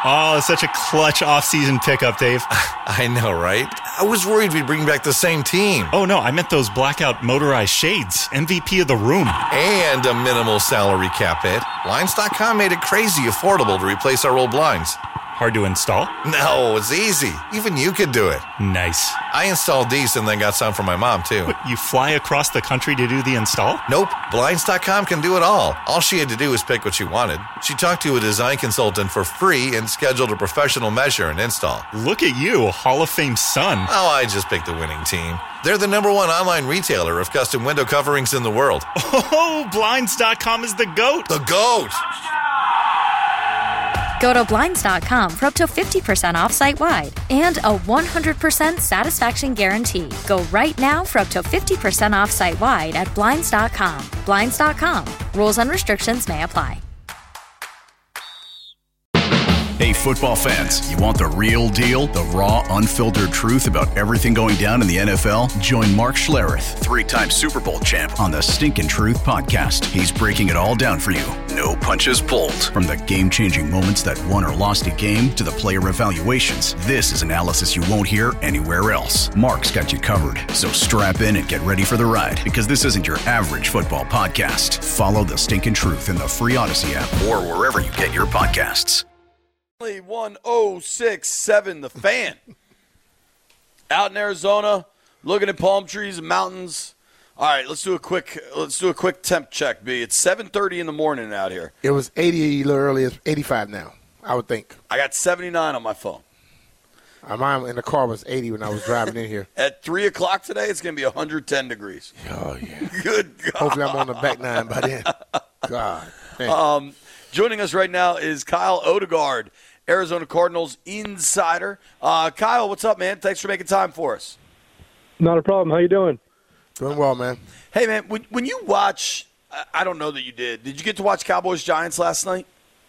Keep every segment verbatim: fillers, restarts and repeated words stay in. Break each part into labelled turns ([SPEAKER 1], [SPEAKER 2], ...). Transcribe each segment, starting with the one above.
[SPEAKER 1] Oh, such a clutch off-season pickup, Dave.
[SPEAKER 2] I know, right? I was worried we'd bring back the same team.
[SPEAKER 1] Oh, no, I meant those blackout motorized shades. M V P of the room.
[SPEAKER 2] And a minimal salary cap hit. Blinds dot com made it crazy affordable to replace our old blinds.
[SPEAKER 1] Hard to install?
[SPEAKER 2] No, it's easy. Even you could do it.
[SPEAKER 1] Nice.
[SPEAKER 2] I installed these and then got some for my mom, too.
[SPEAKER 1] But you fly across the country to do the install?
[SPEAKER 2] Nope. Blinds dot com can do it all. All she had to do was pick what she wanted. She talked to a design consultant for free and scheduled a professional measure and install.
[SPEAKER 1] Look at you, Hall of Fame son.
[SPEAKER 2] Oh, I just picked the winning team. They're the number one online retailer of custom window coverings in the world.
[SPEAKER 1] Oh, Blinds dot com is the GOAT.
[SPEAKER 2] The GOAT!
[SPEAKER 3] Go to Blinds dot com for up to fifty percent off site-wide and a one hundred percent satisfaction guarantee. Go right now for up to fifty percent off site-wide at Blinds dot com. Blinds dot com. Rules and restrictions may apply.
[SPEAKER 4] Hey, football fans, you want the real deal, the raw, unfiltered truth about everything going down in the N F L? Join Mark Schlereth, three-time Super Bowl champ, on the Stinkin' Truth podcast. He's breaking it all down for you. No punches pulled. From the game-changing moments that won or lost a game to the player evaluations, this is analysis you won't hear anywhere else. Mark's got you covered, so strap in and get ready for the ride, because this isn't your average football podcast. Follow the Stinkin' Truth in the free Odyssey app or wherever you get your podcasts.
[SPEAKER 5] one oh six point seven The Fan. Out in Arizona, looking at palm trees and mountains. All right, let's do a quick let's do a quick temp check, B. It's seven thirty in the morning out here.
[SPEAKER 6] It was eighty a little earlier. It's eighty-five now, I would think.
[SPEAKER 5] I got seventy-nine on my phone.
[SPEAKER 6] Uh, mine in the car was eighty when I was driving in here.
[SPEAKER 5] At three o'clock today, it's going to be one hundred ten degrees.
[SPEAKER 6] Oh, yeah.
[SPEAKER 5] Good God.
[SPEAKER 6] Hopefully I'm on the back nine by then. God.
[SPEAKER 5] Um, joining us right now is Kyle Odegaard, Arizona Cardinals insider. Uh, Kyle, what's up, man? Thanks for making time for us.
[SPEAKER 7] Not a problem. How you doing?
[SPEAKER 6] Doing well, man.
[SPEAKER 5] Hey, man, when, when you watch, I don't know that you did. Did you get to watch Cowboys-Giants last night?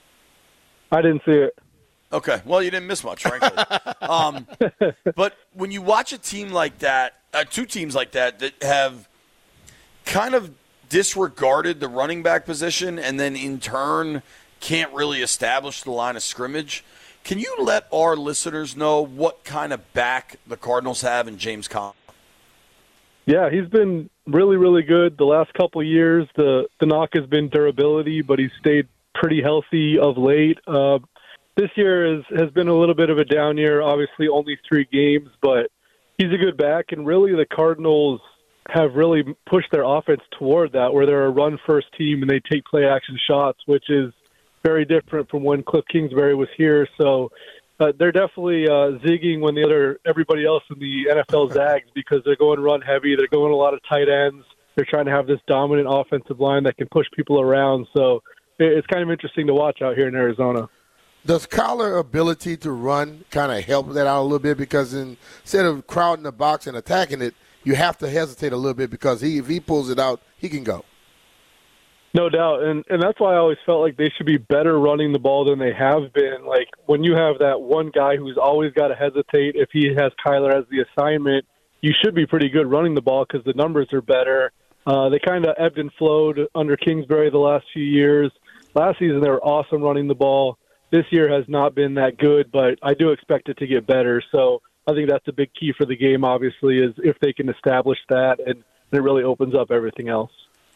[SPEAKER 7] I didn't see it.
[SPEAKER 5] Okay. Well, you didn't miss much, frankly. um, but when you watch a team like that, uh, two teams like that that have kind of disregarded the running back position and then in turn can't really establish the line of scrimmage, can you let our listeners know what kind of back the Cardinals have in James Conner?
[SPEAKER 7] Yeah, he's been really, really good the last couple of years. The the knock has been durability, but he's stayed pretty healthy of late. Uh, this year is, has been a little bit of a down year, obviously only three games, but he's a good back, and really the Cardinals have really pushed their offense toward that, where they're a run-first team and they take play-action shots, which is very different from when Cliff Kingsbury was here. So uh, they're definitely uh, zigging when the other everybody else in the N F L zags, because they're going run heavy. They're going a lot of tight ends. They're trying to have this dominant offensive line that can push people around. So it's kind of interesting to watch out here in Arizona.
[SPEAKER 6] Does Kyler's ability to run kind of help that out a little bit? Because instead of crowding the box and attacking it, you have to hesitate a little bit, because he, if he pulls it out, he can go.
[SPEAKER 7] No doubt, and and that's why I always felt like they should be better running the ball than they have been. Like, when you have that one guy who's always got to hesitate, if he has Kyler as the assignment, you should be pretty good running the ball because the numbers are better. Uh, they kind of ebbed and flowed under Kingsbury the last few years. Last season they were awesome running the ball. This year has not been that good, but I do expect it to get better. So I think that's a big key for the game, obviously, is if they can establish that, and it really opens up everything else.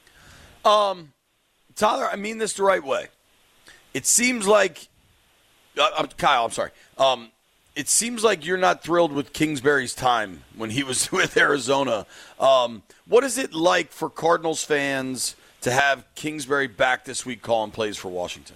[SPEAKER 5] Um. Tyler, I mean this the right way. It seems like uh, – Kyle, I'm sorry. Um, it seems like you're not thrilled with Kingsbury's time when he was with Arizona. Um, what is it like for Cardinals fans to have Kingsbury back this week calling plays for Washington?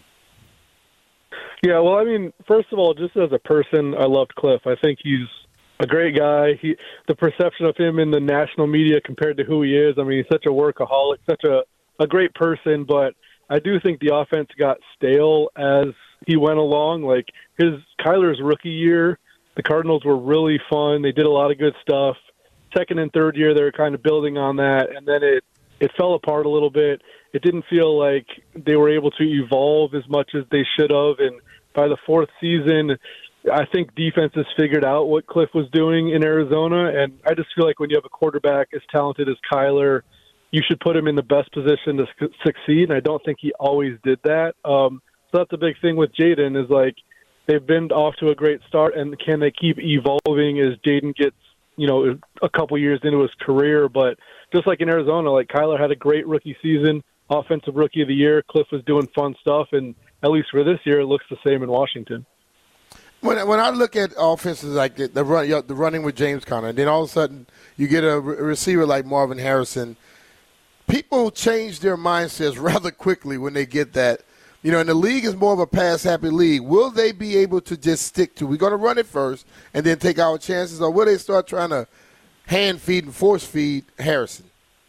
[SPEAKER 7] Yeah, well, I mean, first of all, just as a person, I loved Cliff. I think he's a great guy. He, the perception of him in the national media compared to who he is, I mean, he's such a workaholic, such a – a great person, but I do think the offense got stale as he went along. Like, his Kyler's rookie year, the Cardinals were really fun. They did a lot of good stuff. Second and third year, they were kind of building on that, and then it, it fell apart a little bit. It didn't feel like they were able to evolve as much as they should have, and by the fourth season, I think defenses figured out what Cliff was doing in Arizona, and I just feel like when you have a quarterback as talented as Kyler, you should put him in the best position to succeed, and I don't think he always did that. Um, so that's a big thing with Jaden is, like, they've been off to a great start, and can they keep evolving as Jaden gets, you know, a couple years into his career? But just like in Arizona, like Kyler had a great rookie season, offensive rookie of the year. Cliff was doing fun stuff, and at least for this year, it looks the same in Washington.
[SPEAKER 6] When when I look at offenses like the, the run, the running with James Conner, and then all of a sudden you get a re- receiver like Marvin Harrison, people change their mindsets rather quickly when they get that. You know, and the league is more of a pass-happy league. Will they be able to just stick to, we're going to run it first and then take our chances, or will they start trying to hand-feed and force-feed Harrison?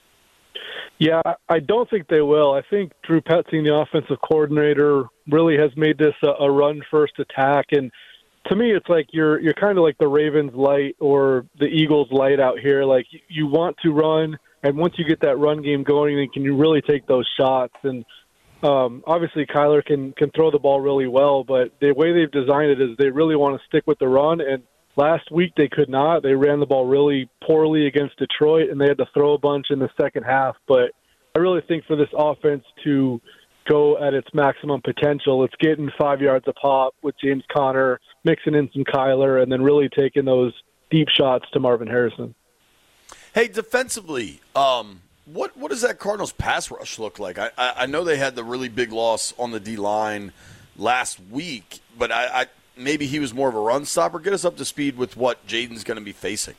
[SPEAKER 7] Yeah, I don't think they will. I think Drew Petzing, the offensive coordinator, really has made this a, a run-first attack. And to me, it's like you're you're kind of like the Ravens light or the Eagles light out here. Like, you want to run, and once you get that run game going, then can you really take those shots? And Um, obviously, Kyler can, can throw the ball really well, but the way they've designed it is they really want to stick with the run. And last week they could not. They ran the ball really poorly against Detroit, and they had to throw a bunch in the second half. But I really think for this offense to go at its maximum potential, it's getting five yards a pop with James Conner, mixing in some Kyler, and then really taking those deep shots to Marvin Harrison.
[SPEAKER 5] Hey, defensively, um, What what does that Cardinals pass rush look like? I, I I know they had the really big loss on the D line last week, but I, I maybe he was more of a run stopper. Get us up to speed with what Jaden's going to be facing.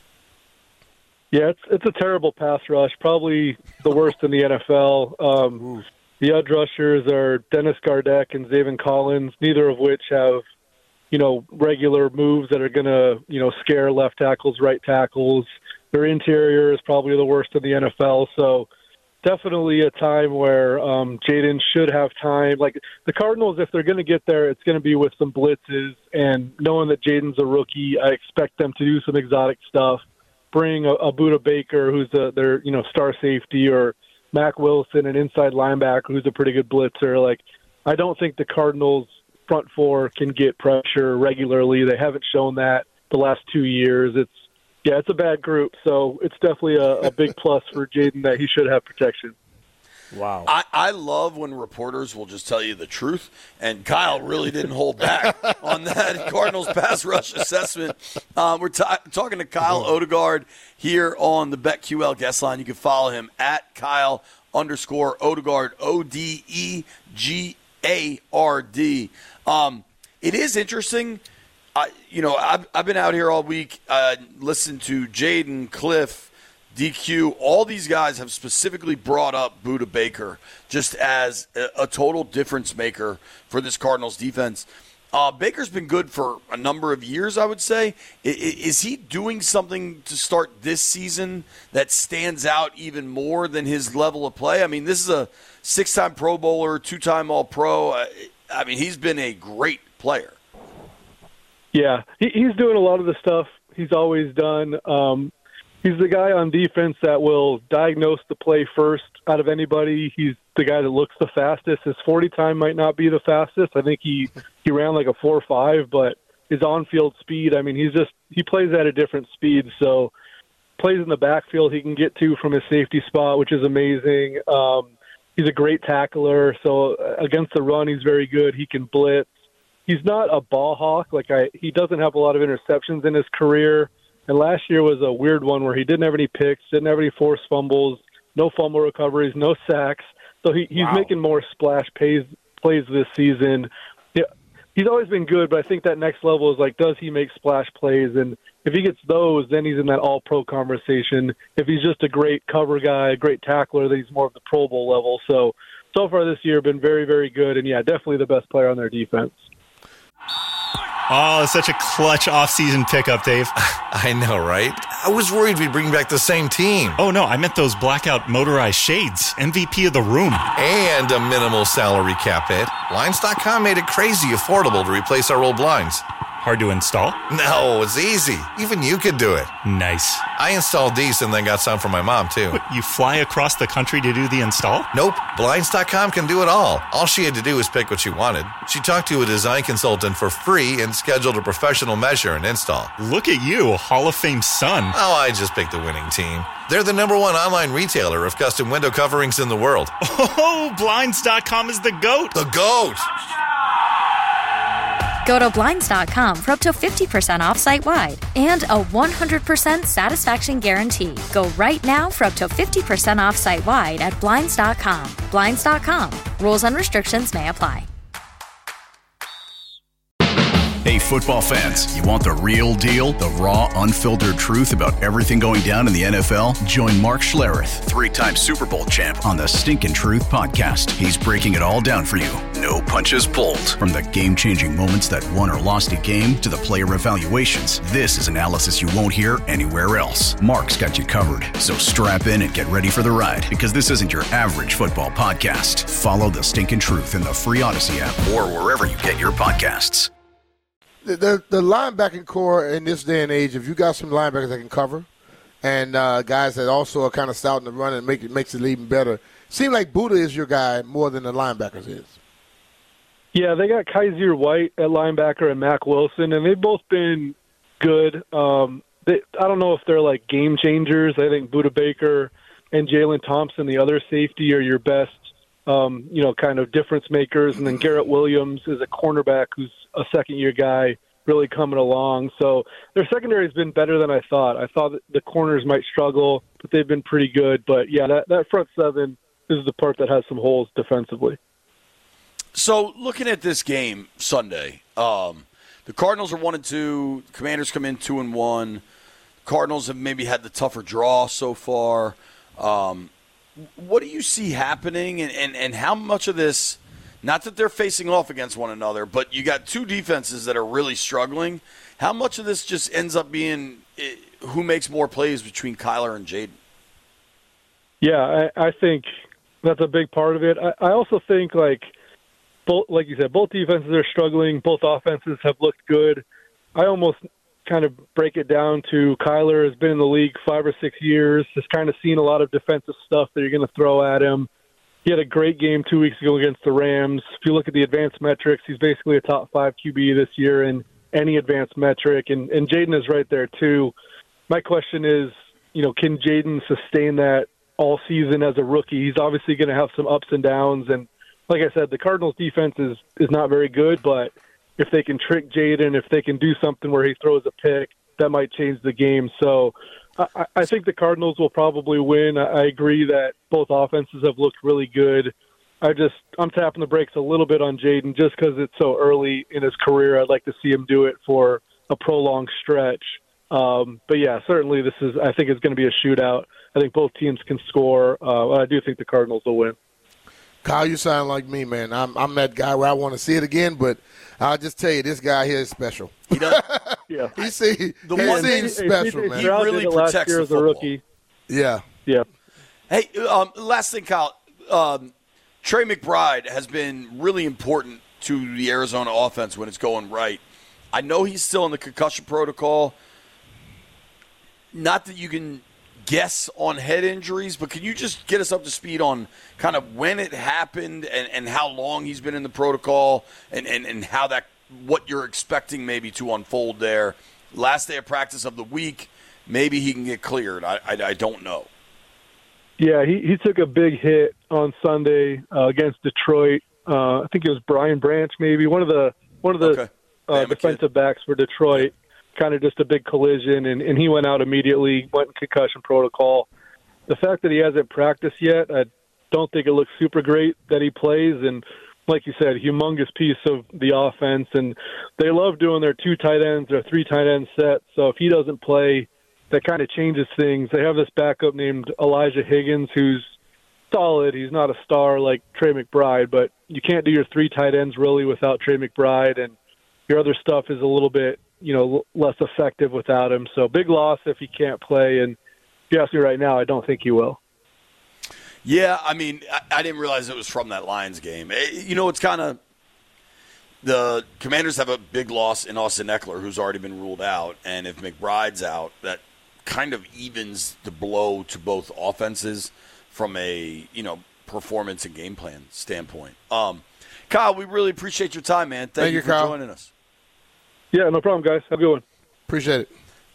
[SPEAKER 7] Yeah, it's it's a terrible pass rush, probably the worst in the N F L. Um, the edge rushers are Dennis Gardeck and Zaven Collins, neither of which have, you know, regular moves that are going to, you know, scare left tackles, right tackles. Their interior is probably the worst in the N F L, so definitely a time where um, Jaden should have time. Like the Cardinals, if they're going to get there, it's going to be with some blitzes, and knowing that Jaden's a rookie, I expect them to do some exotic stuff. Bring a, a Budda Baker, who's a, their you know star safety, or Mac Wilson, an inside linebacker who's a pretty good blitzer. Like I don't think the Cardinals front four can get pressure regularly. They haven't shown that the last two years. It's Yeah, it's a bad group, so it's definitely a, a big plus for Jaden that he should have protection.
[SPEAKER 5] Wow. I, I love when reporters will just tell you the truth, and Kyle really didn't hold back on that Cardinals pass rush assessment. Uh, we're t- talking to Kyle Odegard here on the BetQL guest line. You can follow him at Kyle underscore Odegard, O D E G A R D. Um, it is interesting. I, you know, I've, I've been out here all week, uh, listened to Jaden, Cliff, D Q. All these guys have specifically brought up Budda Baker just as a, a total difference maker for this Cardinals defense. Uh, Baker's been good for a number of years, I would say. I, is he doing something to start this season that stands out even more than his level of play? I mean, this is a six-time Pro Bowler, two-time All-Pro. I, I mean, he's been a great player.
[SPEAKER 7] Yeah, he, he's doing a lot of the stuff he's always done. Um, he's the guy on defense that will diagnose the play first out of anybody. He's the guy that looks the fastest. His forty time might not be the fastest. I think he, he ran like a four five, but his on-field speed, I mean, he's just he plays at a different speed. So plays in the backfield he can get to from his safety spot, which is amazing. Um, he's a great tackler. So against the run, he's very good. He can blitz. He's not a ball hawk. Like I, he doesn't have a lot of interceptions in his career. And last year was a weird one where he didn't have any picks, didn't have any forced fumbles, no fumble recoveries, no sacks. So he, he's wow. making more splash plays, plays this season. Yeah, he's always been good, but I think that next level is like, does he make splash plays? And if he gets those, then he's in that all-pro conversation. If he's just a great cover guy, a great tackler, then he's more of the Pro Bowl level. So, so far this year, been very, very good. And, yeah, definitely the best player on their defense.
[SPEAKER 1] Oh, such a clutch off-season pickup, Dave.
[SPEAKER 2] I know, right? I was worried we'd bring back the same team.
[SPEAKER 1] Oh, no, I meant those blackout motorized shades. M V P of the room.
[SPEAKER 2] And a minimal salary cap hit. Blinds dot com made it crazy affordable to replace our old blinds.
[SPEAKER 1] Hard to install?
[SPEAKER 2] No, it's easy. Even you could do it.
[SPEAKER 1] Nice.
[SPEAKER 2] I installed these and then got some for my mom, too.
[SPEAKER 1] What, you fly across the country to do the install?
[SPEAKER 2] Nope. Blinds dot com can do it all. All she had to do was pick what she wanted. She talked to a design consultant for free and scheduled a professional measure and install.
[SPEAKER 1] Look at you, Hall of Fame son.
[SPEAKER 2] Oh, I just picked the winning team. They're the number one online retailer of custom window coverings in the world.
[SPEAKER 1] Oh, Blinds dot com is the GOAT.
[SPEAKER 2] The GOAT!
[SPEAKER 3] Go to Blinds dot com for up to fifty percent off site-wide and a one hundred percent satisfaction guarantee. Go right now for up to fifty percent off site-wide at Blinds dot com. Blinds dot com. Rules and restrictions may apply.
[SPEAKER 4] Hey, football fans, you want the real deal, the raw, unfiltered truth about everything going down in the N F L? Join Mark Schlereth, three-time Super Bowl champ, on the Stinkin' Truth podcast. He's breaking it all down for you. No punches pulled. From the game-changing moments that won or lost a game to the player evaluations, this is analysis you won't hear anywhere else. Mark's got you covered, so strap in and get ready for the ride, because this isn't your average football podcast. Follow the Stinkin' Truth in the free Odyssey app or wherever you get your podcasts.
[SPEAKER 6] The, the, the linebacking core in this day and age, if you got some linebackers that can cover and uh, guys that also are kind of stout in the run and make it, makes it even better, seem like Buddha is your guy more than the linebackers is.
[SPEAKER 7] Yeah, they got Kaiser White at linebacker and Mack Wilson, and they've both been good. Um, they, I don't know if they're like game changers. I think Buddha Baker and Jalen Thompson, the other safety, are your best, um, you know, kind of difference makers. And then Garrett Williams is a cornerback who's a second-year guy really coming along. So their secondary has been better than I thought. I thought that the corners might struggle, but they've been pretty good. But, yeah, that, that front seven is the part that has some holes defensively.
[SPEAKER 5] So looking at this game Sunday, um, the Cardinals are one and two. Commanders come in two and one. Cardinals have maybe had the tougher draw so far. Um, what do you see happening, and, and, and how much of this – not that they're facing off against one another, but you got two defenses that are really struggling. How much of this just ends up being who makes more plays between Kyler and Jaden?
[SPEAKER 7] Yeah, I, I think that's a big part of it. I, I also think, like both, like you said, both defenses are struggling. Both offenses have looked good. I almost kind of break it down to Kyler has been in the league five or six years, has kind of seen a lot of defensive stuff that you're going to throw at him. He had a great game two weeks ago against the Rams. If you look at the advanced metrics, he's basically a top five Q B this year in any advanced metric, and, and Jaden is right there too. My question is, you know, can Jaden sustain that all season as a rookie? He's obviously going to have some ups and downs, and like I said, the Cardinals' defense is, is not very good, but if they can trick Jaden, if they can do something where he throws a pick, that might change the game. So I, I think the Cardinals will probably win. I, I agree that both offenses have looked really good. I just I'm tapping the brakes a little bit on Jaden just because it's so early in his career. I'd like to see him do it for a prolonged stretch. Um, but yeah, certainly this is. I think it's going to be a shootout. I think both teams can score. Uh, I do think the Cardinals will win.
[SPEAKER 6] Kyle, you sound like me, man. I'm I'm that guy where I want to see it again, but I'll just tell you, this guy here is special.
[SPEAKER 5] He does.
[SPEAKER 7] Yeah,
[SPEAKER 6] he see,
[SPEAKER 5] the
[SPEAKER 6] he
[SPEAKER 5] one
[SPEAKER 6] seems
[SPEAKER 5] thing,
[SPEAKER 6] special,
[SPEAKER 5] he,
[SPEAKER 6] man.
[SPEAKER 5] He really protects the football.
[SPEAKER 7] Rookie.
[SPEAKER 6] Yeah,
[SPEAKER 7] yeah.
[SPEAKER 5] Hey, um, last thing, Kyle. Um, Trey McBride has been really important to the Arizona offense when it's going right. I know he's still in the concussion protocol. Not that you can guess on head injuries, but can you just get us up to speed on kind of when it happened and, and how long he's been in the protocol and, and, and how that what you're expecting maybe to unfold there? Last day of practice of the week, maybe he can get cleared. I, I, I don't know.
[SPEAKER 7] Yeah, he, he took a big hit on Sunday uh, against Detroit. Uh, I think it was Brian Branch, maybe one of the one of the
[SPEAKER 5] okay.
[SPEAKER 7] uh, defensive backs for Detroit. Kind of just a big collision, and, and he went out immediately, went in concussion protocol. The fact that he hasn't practiced yet, I don't think it looks super great that he plays. And like you said, humongous piece of the offense, and they love doing their two tight ends or three tight end set. So if he doesn't play, that kind of changes things. They have this backup named Elijah Higgins, who's solid. He's not a star like Trey McBride, but you can't do your three tight ends really without Trey McBride, and your other stuff is a little bit, you know, less effective without him. So big loss if he can't play. And if you ask me right now, I don't think he will.
[SPEAKER 5] Yeah, I mean, I, I didn't realize it was from that Lions game. You know, it's kind of the Commanders have a big loss in Austin Eckler, who's already been ruled out. And if McBride's out, that kind of evens the blow to both offenses from a, you know, performance and game plan standpoint. Um, Kyle, we really appreciate your time, man. Thank, Thank you for
[SPEAKER 6] Kyle.
[SPEAKER 5] joining us.
[SPEAKER 7] Yeah, no problem, guys. Have a good one.
[SPEAKER 6] Appreciate it.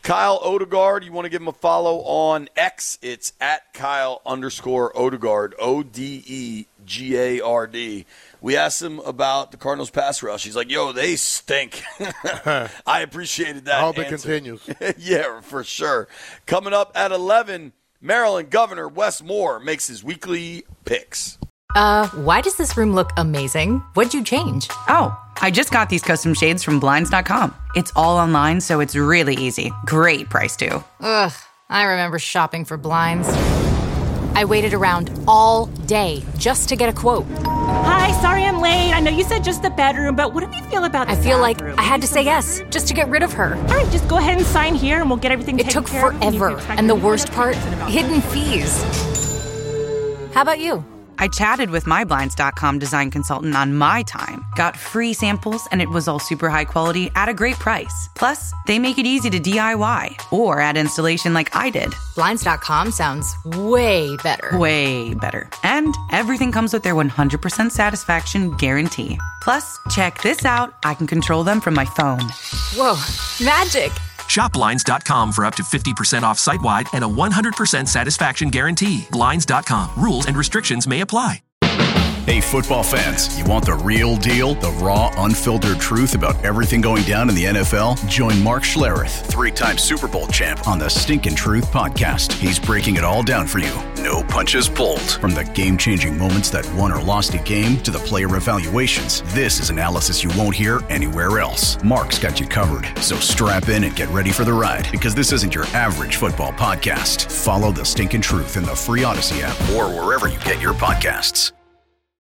[SPEAKER 5] Kyle Odegaard, you want to give him a follow on X? It's at Kyle underscore Odegaard, O D E G A R D. We asked him about the Cardinals pass rush. He's like, yo, they stink. I appreciated that.
[SPEAKER 6] I hope
[SPEAKER 5] answer.
[SPEAKER 6] it continues.
[SPEAKER 5] Yeah, for sure. Coming up at eleven, Maryland Governor Wes Moore makes his weekly picks.
[SPEAKER 8] Uh, why does this room look amazing? What'd you change?
[SPEAKER 9] Oh, I just got these custom shades from Blinds dot com. It's all online, so it's really easy. Great price, too.
[SPEAKER 8] Ugh, I remember shopping for blinds. I waited around all day just to get a quote.
[SPEAKER 10] Hi, sorry I'm late. I know you said just the bedroom, but what do you feel about the
[SPEAKER 8] I feel
[SPEAKER 10] bathroom?
[SPEAKER 8] like I had to say yes just to get rid of her.
[SPEAKER 10] All right, just go ahead and sign here and we'll get everything
[SPEAKER 8] It
[SPEAKER 10] taken
[SPEAKER 8] took
[SPEAKER 10] care of.
[SPEAKER 8] forever, and the worst part, hidden fees. How about you?
[SPEAKER 9] I chatted with my Blinds dot com design consultant on my time, got free samples, and it was all super high quality at a great price. Plus, they make it easy to D I Y or add installation like I did.
[SPEAKER 8] Blinds dot com sounds way better.
[SPEAKER 9] Way better. And everything comes with their one hundred percent satisfaction guarantee. Plus, check this out. I can control them from my phone.
[SPEAKER 8] Whoa, magic.
[SPEAKER 11] Shop Blinds dot com for up to fifty percent off site-wide and a one hundred percent satisfaction guarantee. Blinds dot com. Rules and restrictions may apply.
[SPEAKER 4] Hey, football fans, you want the real deal? The raw, unfiltered truth about everything going down in the N F L? Join Mark Schlereth, three-time Super Bowl champ, on the Stinkin' Truth podcast. He's breaking it all down for you. No punches pulled. From the game-changing moments that won or lost a game to the player evaluations, this is analysis you won't hear anywhere else. Mark's got you covered, so strap in and get ready for the ride, because this isn't your average football podcast. Follow the Stinkin' Truth in the free Odyssey app or wherever you get your podcasts.